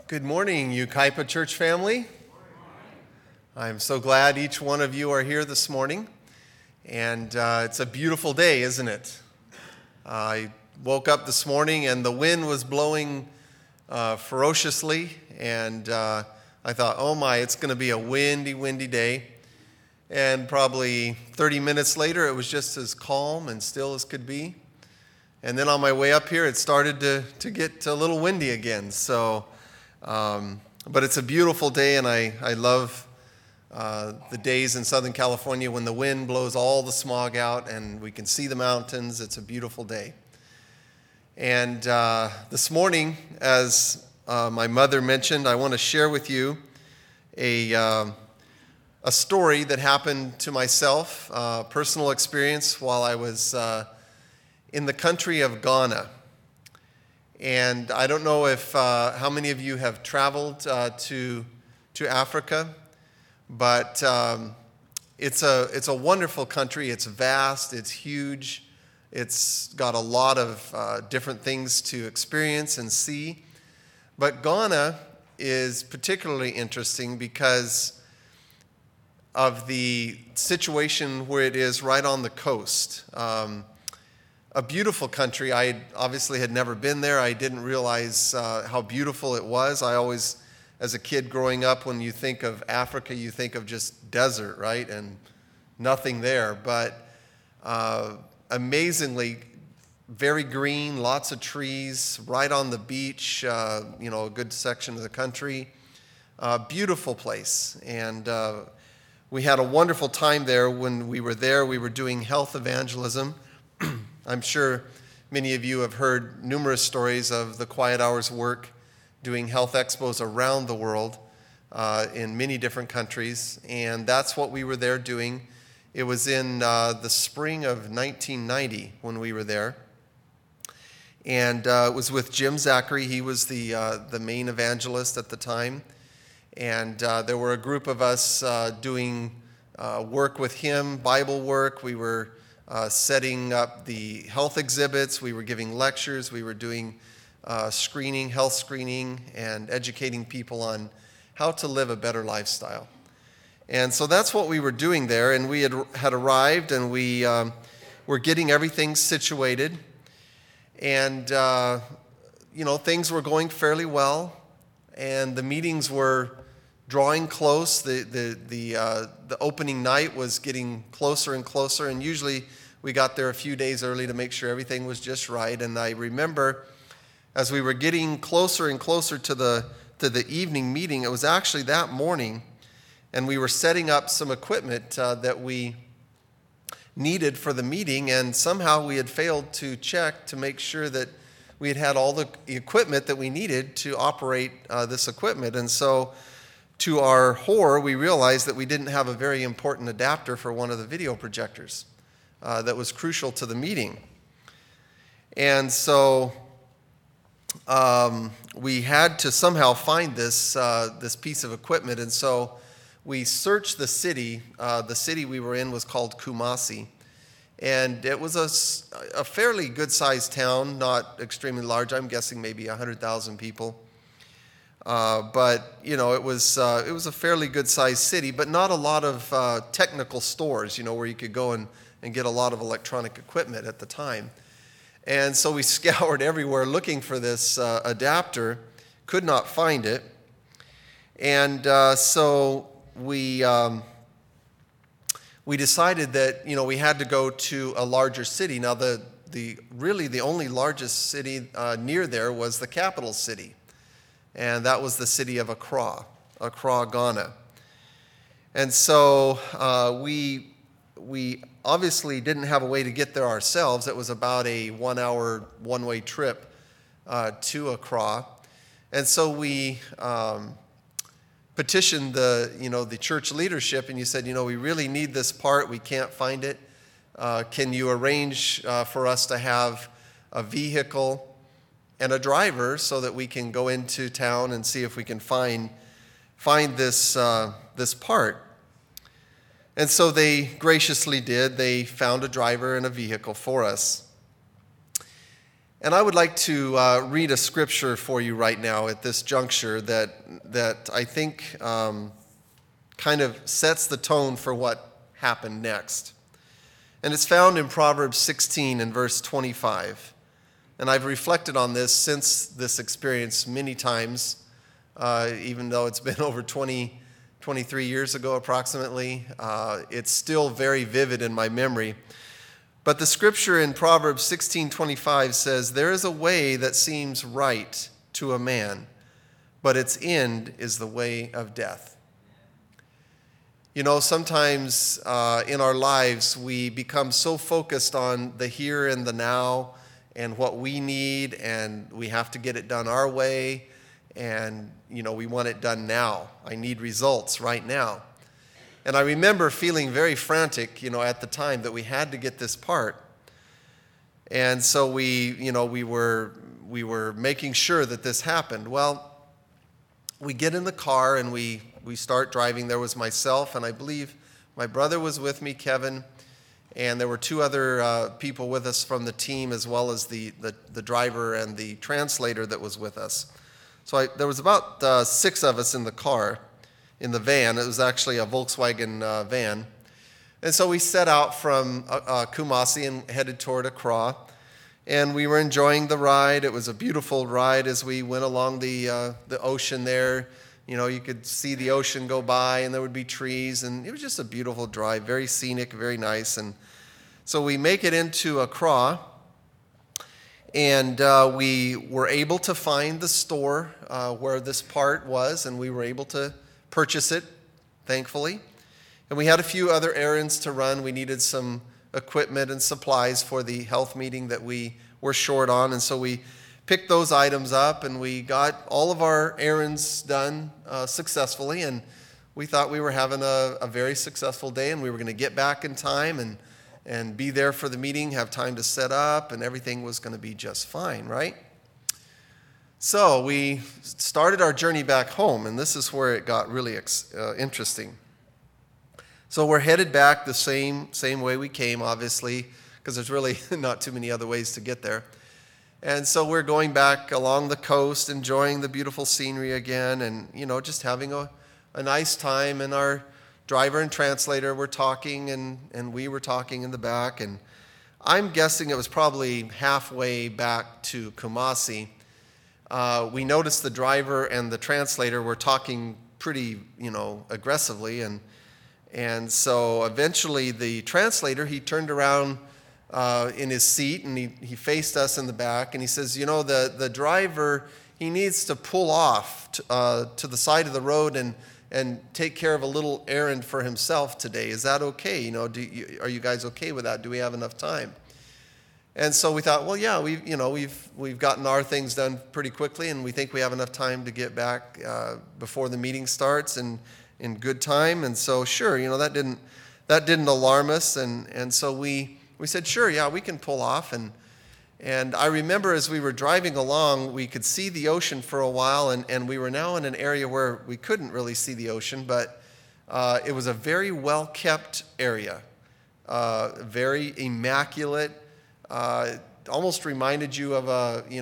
Good morning, Yucaipa Church family. I'm so glad each one of you are here this morning. And it's a beautiful day, isn't it? I woke up this morning and the wind was blowing ferociously. And I thought, oh my, it's going to be a windy day. And probably 30 minutes later, it was just as calm and still as could be. And then on my way up here, it started to get a little windy again. But it's a beautiful day, and I love the days in Southern California when the wind blows all the smog out and we can see the mountains. It's a beautiful day. And this morning, as my mother mentioned, I want to share with you a story that happened to myself, personal experience while I was in the country of Ghana. And I don't know if how many of you have traveled to Africa, but it's a wonderful country. It's vast, it's huge, it's got a lot of different things to experience and see. But Ghana is particularly interesting because of the situation where it is right on the coast. A beautiful country. I obviously had never been there. I didn't realize how beautiful it was. I always, as a kid growing up, when you think of Africa, you think of just desert, right? And nothing there. But amazingly, very green, lots of trees, right on the beach, a good section of the country. Beautiful place. And we had a wonderful time there. When we were there, we were doing health evangelism. I'm sure many of you have heard numerous stories of the Quiet Hours work doing health expos around the world in many different countries, and that's what we were there doing. It was in the spring of 1990 when we were there, and it was with Jim Zachary. He was the main evangelist at the time, and there were a group of us doing work with him, Bible work. We were setting up the health exhibits, we were giving lectures, we were doing health screening, and educating people on how to live a better lifestyle. And so that's what we were doing there, and we had arrived, and we were getting everything situated, and things were going fairly well, and the meetings were drawing close. The opening night was getting closer and closer, and usually we got there a few days early to make sure everything was just right. And I remember as we were getting closer and closer to the evening meeting, it was actually that morning, and we were setting up some equipment that we needed for the meeting, and somehow we had failed to check to make sure that we had all the equipment that we needed to operate this equipment. And so to our horror, we realized that we didn't have a very important adapter for one of the video projectors that was crucial to the meeting. And so we had to somehow find this piece of equipment. And so we searched the city. The city we were in was called Kumasi. And it was a fairly good-sized town, not extremely large. I'm guessing maybe 100,000 people. But it was a fairly good-sized city, but not a lot of technical stores, where you could go and get a lot of electronic equipment at the time. And so we scoured everywhere looking for this adapter, could not find it, and so we decided that we had to go to a larger city. Now the only largest city near there was the capital city. And that was the city of Accra, Ghana. And so we obviously didn't have a way to get there ourselves. It was about a 1-hour one-way trip to Accra. And so we petitioned the church leadership, and you said, we really need this part. We can't find it. Can you arrange for us to have a vehicle and a driver so that we can go into town and see if we can find this part? And so they graciously did. They found a driver and a vehicle for us. And I would like to read a scripture for you right now at this juncture that I think kind of sets the tone for what happened next. And it's found in Proverbs 16 and verse 25. And I've reflected on this since this experience many times, even though it's been over 23 years ago approximately. It's still very vivid in my memory. But the scripture in Proverbs 16:25 says, "There is a way that seems right to a man, but its end is the way of death." You know, sometimes in our lives we become so focused on the here and the now and what we need, and we have to get it done our way, and, you know, we want it done now. I need results right now. And I remember feeling very frantic, you know, at the time that we had to get this part. And so we were making sure that this happened. Well, we get in the car and we start driving. There was myself, and I believe my brother was with me, Kevin, and there were two other people with us from the team, as well as the driver and the translator that was with us. So there was about 6 of us in the car. In the van. It was actually a Volkswagen van. And so we set out from Kumasi and headed toward Accra. And we were enjoying the ride. It was a beautiful ride as we went along the ocean there. You know, you could see the ocean go by, and there would be trees. And it was just a beautiful drive, very scenic, very nice. And so we make it into Accra. And we were able to find the store where this part was, and we were able to purchase it, thankfully. And we had a few other errands to run. We needed some equipment and supplies for the health meeting that we were short on. And so we picked those items up, and we got all of our errands done successfully. And we thought we were having a very successful day, and we were going to get back in time and be there for the meeting, have time to set up, and everything was going to be just fine, right? So we started our journey back home, and this is where it got really interesting. So we're headed back the same way we came, obviously, because there's really not too many other ways to get there. And so we're going back along the coast, enjoying the beautiful scenery again, and, you know, just having a nice time. And our driver and translator were talking, and we were talking in the back. And I'm guessing it was probably halfway back to Kumasi. We noticed the driver and the translator were talking pretty, you know, aggressively, and so eventually the translator, he turned around in his seat, and he faced us in the back, and he says, you know, the driver, he needs to pull off to the side of the road and take care of a little errand for himself today. Is that okay? You know, are you guys okay with that? Do we have enough time? And so we thought, well, yeah, we've gotten our things done pretty quickly, and we think we have enough time to get back before the meeting starts and in good time. And so, sure, you know, that didn't alarm us, and so we said, sure, yeah, we can pull off. And I remember as we were driving along, we could see the ocean for a while, and we were now in an area where we couldn't really see the ocean, but it was a very well-kept area, very immaculate. Almost reminded you of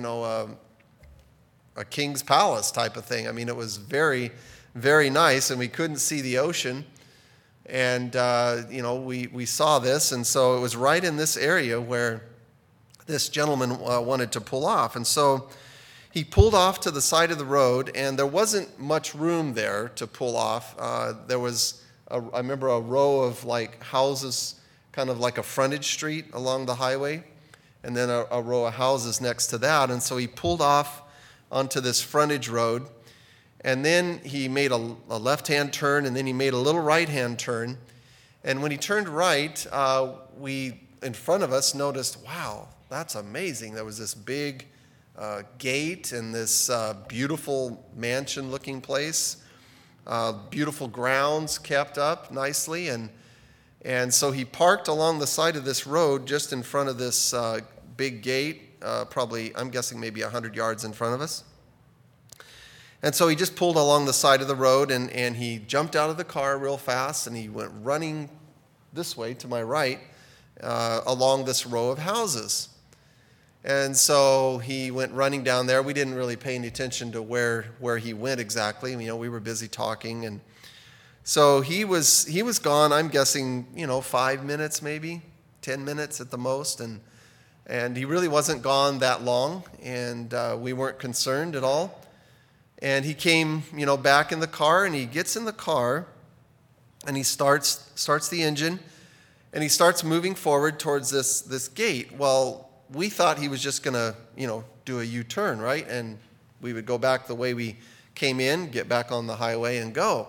a king's palace type of thing. I mean, it was very, very nice, and we couldn't see the ocean. And, we saw this, and so it was right in this area where this gentleman wanted to pull off. And so he pulled off to the side of the road, and there wasn't much room there to pull off. There was, I remember, a row of like houses, kind of like a frontage street along the highway, and then a row of houses next to that. And so he pulled off onto this frontage road, and then he made a left-hand turn, and then he made a little right-hand turn. And when he turned right, we, in front of us, noticed, wow, that's amazing. There was this big gate and this beautiful mansion-looking place, beautiful grounds kept up nicely. And so he parked along the side of this road just in front of this big gate, probably, I'm guessing, maybe 100 yards in front of us. And so he just pulled along the side of the road, and he jumped out of the car real fast, and he went running this way to my right along this row of houses. And so he went running down there. We didn't really pay any attention to where he went exactly. You know, we were busy talking. And so he was gone, I'm guessing, 5 minutes maybe, 10 minutes at the most. And he really wasn't gone that long. And we weren't concerned at all. And he came, back in the car, and he gets in the car, and he starts the engine, and he starts moving forward towards this gate. Well, we thought he was just going to, do a U-turn, right? And we would go back the way we came in, get back on the highway and go.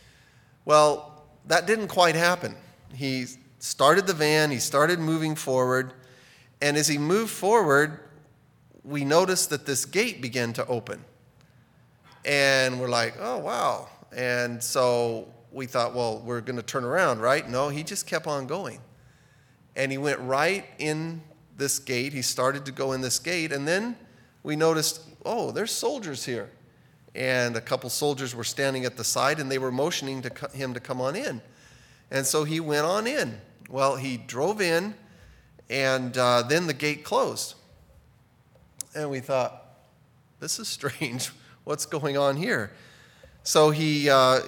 Well, that didn't quite happen. He started the van, he started moving forward, and as he moved forward, we noticed that this gate began to open. And we're like, oh, wow. And so we thought, well, we're going to turn around, right? No, he just kept on going. And he went right in this gate. He started to go in this gate. And then we noticed, oh, there's soldiers here. And a couple soldiers were standing at the side, and they were motioning to him to come on in. And so he went on in. Well, he drove in, and then the gate closed. And we thought, this is strange. What's going on here? So he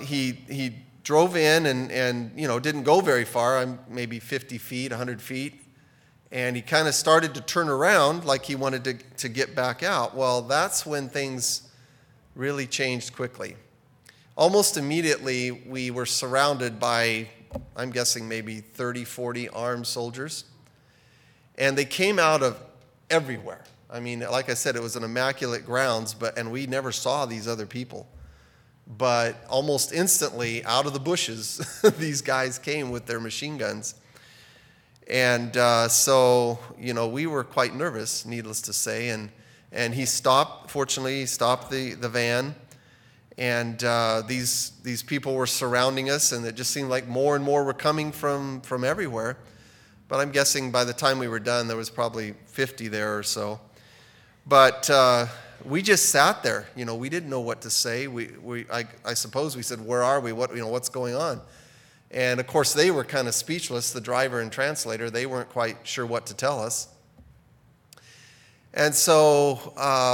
drove in and didn't go very far, maybe 50 feet, 100 feet. And he kind of started to turn around like he wanted to get back out. Well, that's when things really changed quickly. Almost immediately, we were surrounded by, I'm guessing maybe 30, 40 armed soldiers. And they came out of everywhere. I mean, like I said, it was an immaculate grounds, and we never saw these other people. But almost instantly, out of the bushes, these guys came with their machine guns. And so, we were quite nervous, needless to say. And he stopped, fortunately, he stopped the van. And these people were surrounding us, and it just seemed like more and more were coming from everywhere. But I'm guessing by the time we were done, there was probably 50 there or so. But we just sat there. We didn't know what to say. I suppose we said, "Where are we? What's going on?" And of course, they were kind of speechless. The driver and translator, they weren't quite sure what to tell us. And so,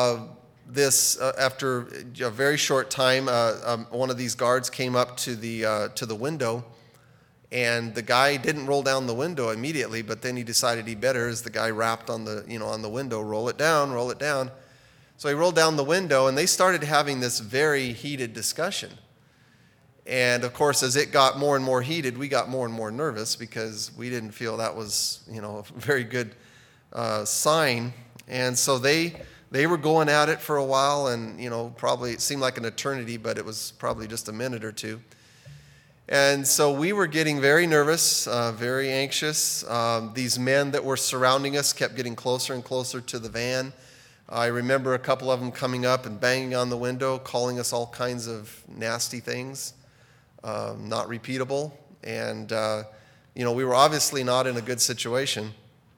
after a very short time, one of these guards came up to the window. And the guy didn't roll down the window immediately, but then he decided he better, as the guy rapped on the window, roll it down, roll it down. So he rolled down the window, and they started having this very heated discussion. And of course, as it got more and more heated, we got more and more nervous because we didn't feel that was, a very good sign. And so they were going at it for a while, and probably it seemed like an eternity, but it was probably just a minute or two. And so we were getting very nervous, very anxious. These men that were surrounding us kept getting closer and closer to the van. I remember a couple of them coming up and banging on the window, calling us all kinds of nasty things, not repeatable. And, we were obviously not in a good situation.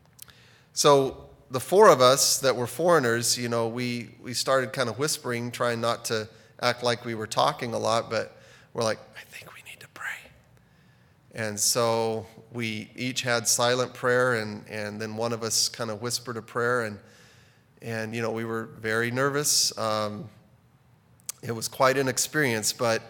So the four of us that were foreigners, we started kind of whispering, trying not to act like we were talking a lot, but we're like, I think we need to pray. And so we each had silent prayer, and then one of us kind of whispered a prayer, and we were very nervous. It was quite an experience, but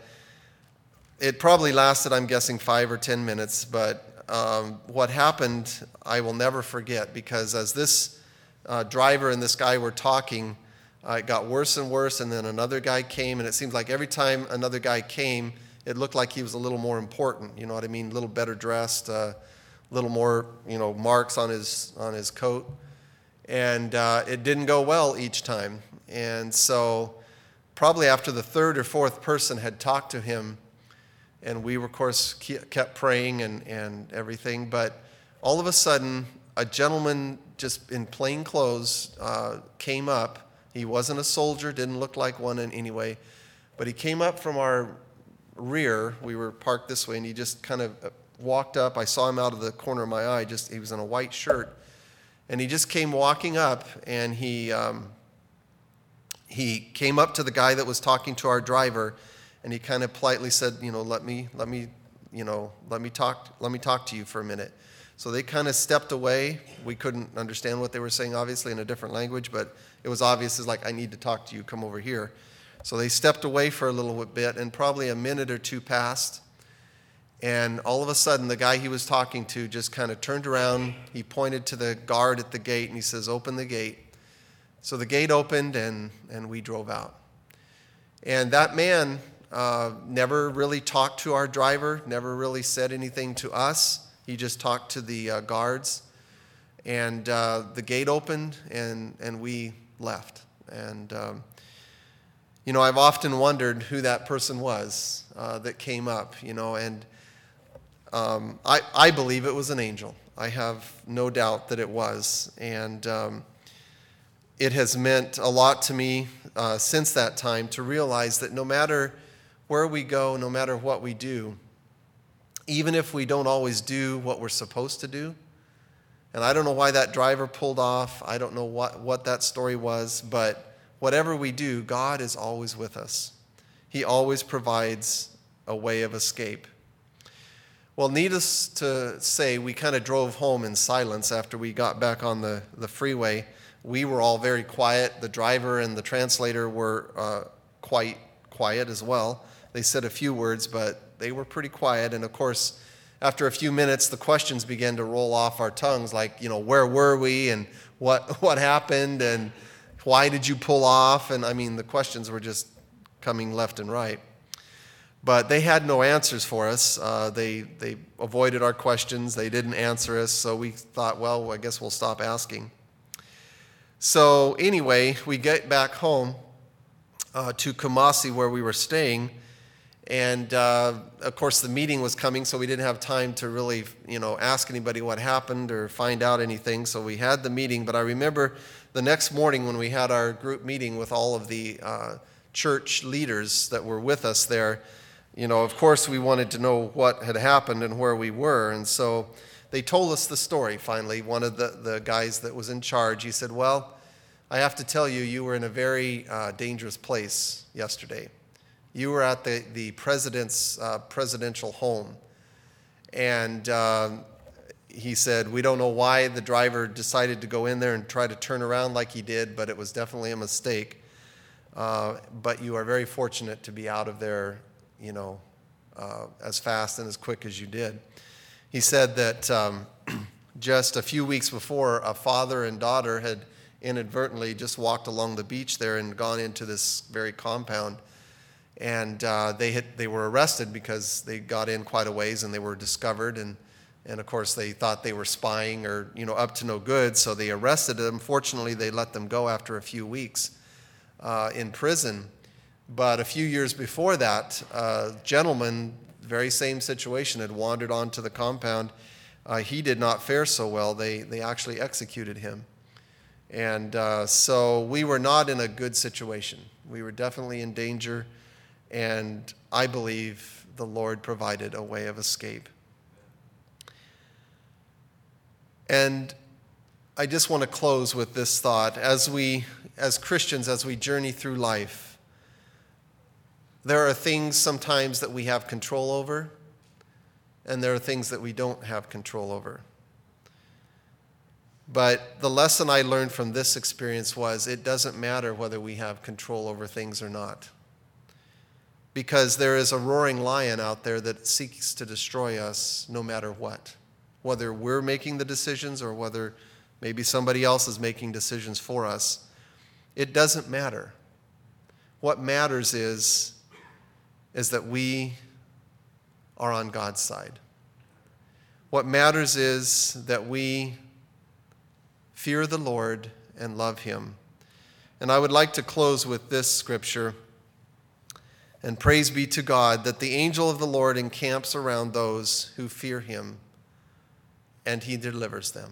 it probably lasted, I'm guessing, 5 or 10 minutes. But what happened, I will never forget, because as this driver and this guy were talking, it got worse and worse, and then another guy came, and it seems like every time another guy came, it looked like he was a little more important, you know what I mean, a little better dressed, a little more, marks on his coat. And it didn't go well each time. And so probably after the third or fourth person had talked to him, and we, of course, kept praying and everything, but all of a sudden, a gentleman just in plain clothes came up. He wasn't a soldier, didn't look like one in any way, but he came up from our rear. We were parked this way, and he just kind of walked up. I saw him out of the corner of my eye. He was in a white shirt. And he just came walking up, and he came up to the guy that was talking to our driver, and he kind of politely said, let me talk to you for a minute. So they kind of stepped away. We couldn't understand what they were saying, obviously, in a different language, but it was obvious. It's like, I need to talk to you. Come over here. So they stepped away for a little bit, and probably a minute or two passed. And all of a sudden, the guy he was talking to just kind of turned around. He pointed to the guard at the gate, and he says, open the gate. So the gate opened, and we drove out. And that man never really talked to our driver, never really said anything to us. He just talked to the guards. And the gate opened, and we left. And, I've often wondered who that person was that came up, and I believe it was an angel. I have no doubt that it was. And it has meant a lot to me since that time to realize that no matter where we go, no matter what we do, even if we don't always do what we're supposed to do, and I don't know why that driver pulled off, I don't know what that story was, but whatever we do, God is always with us. He always provides a way of escape. Well, needless to say, we kind of drove home in silence after we got back on the freeway. We were all very quiet. The driver and the translator were quite quiet as well. They said a few words, but they were pretty quiet. And of course, after a few minutes, the questions began to roll off our tongues, like, where were we and what happened and why did you pull off? And the questions were just coming left and right. But they had no answers for us. They avoided our questions. They didn't answer us. So we thought, well, I guess we'll stop asking. So anyway, we get back home to Kumasi where we were staying. And of course, the meeting was coming, so we didn't have time to really, ask anybody what happened or find out anything. So we had the meeting. But I remember the next morning when we had our group meeting with all of the church leaders that were with us there, of course, we wanted to know what had happened and where we were. And so they told us the story finally. One of the guys that was in charge, he said, well, I have to tell you, you were in a very dangerous place yesterday. You were at the president's presidential home. And he said, we don't know why the driver decided to go in there and try to turn around like he did, but it was definitely a mistake. But you are very fortunate to be out of there, as fast and as quick as you did. He said that just a few weeks before, a father and daughter had inadvertently just walked along the beach there and gone into this very compound. And they were arrested because they got in quite a ways and they were discovered. And of course, they thought they were spying or, up to no good. So they arrested them. Fortunately, they let them go after a few weeks in prison. But a few years before that, a gentleman, very same situation, had wandered onto the compound. He did not fare so well. They actually executed him. And so we were not in a good situation. We were definitely in danger. And I believe the Lord provided a way of escape. And I just want to close with this thought. As Christians, as we journey through life, there are things sometimes that we have control over, and there are things that we don't have control over. But the lesson I learned from this experience was it doesn't matter whether we have control over things or not. Because there is a roaring lion out there that seeks to destroy us no matter what. Whether we're making the decisions or whether maybe somebody else is making decisions for us, it doesn't matter. What matters is that we are on God's side. What matters is that we fear the Lord and love Him. And I would like to close with this scripture. And praise be to God that the angel of the Lord encamps around those who fear Him, and He delivers them.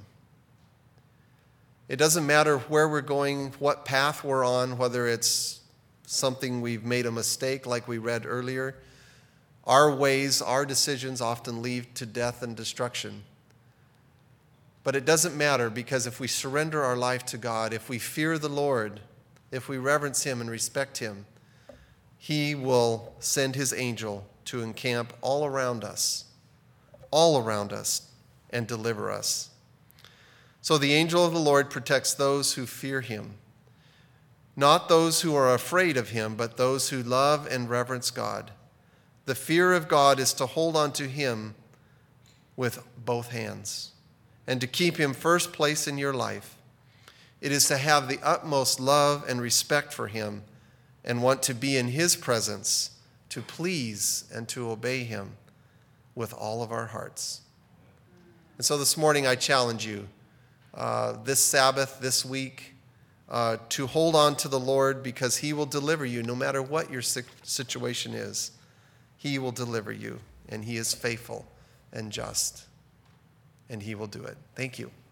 It doesn't matter where we're going, what path we're on, whether it's something we've made a mistake like we read earlier. Our ways, our decisions often lead to death and destruction. But it doesn't matter, because if we surrender our life to God, if we fear the Lord, if we reverence Him and respect Him, He will send His angel to encamp all around us, and deliver us. So the angel of the Lord protects those who fear him, not those who are afraid of him, but those who love and reverence God. The fear of God is to hold on to him with both hands and to keep him first place in your life. It is to have the utmost love and respect for him and want to be in his presence, to please and to obey him with all of our hearts. And so this morning I challenge you, this Sabbath, this week, to hold on to the Lord, because he will deliver you no matter what your situation is. He will deliver you, and he is faithful and just, and he will do it. Thank you.